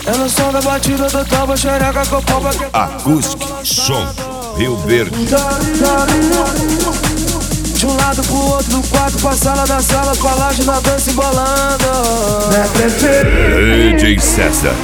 É no som da batida do tambo, xereca com palma que Acústica, som, Rio Verde. De um lado pro outro, do quarto pra sala da sala, com a laje na dança embolando. DJ César.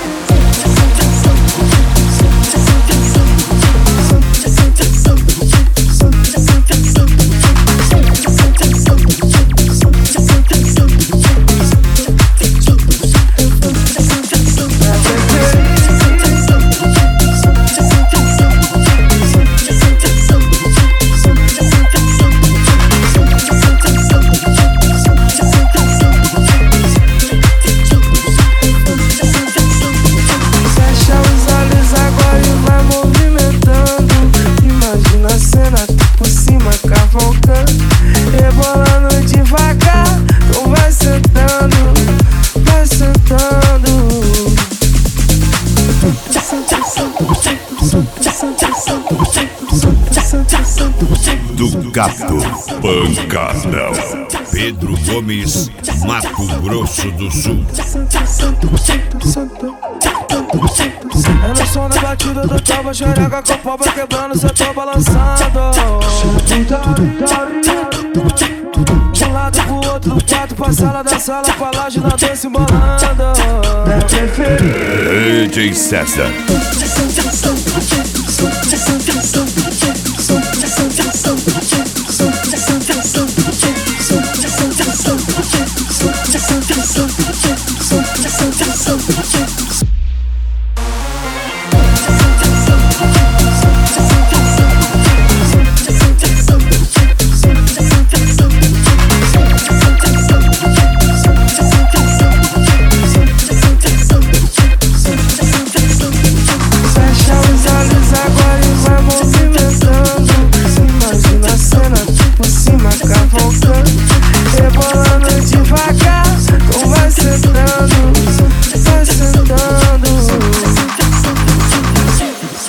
Rebolando devagar, tu vai sentando, vai sentando. Do Gato Pancadão, Pedro Gomes, Mato Grosso do Sul. É no som da batida do tambo, xereca com palma quebrando, cê tá balançando. De um lado pro outro, do quarto pra sala da sala, com a laje na dança embolando. DJ César. Imagina a cena, por cima, cavalcando, rebolando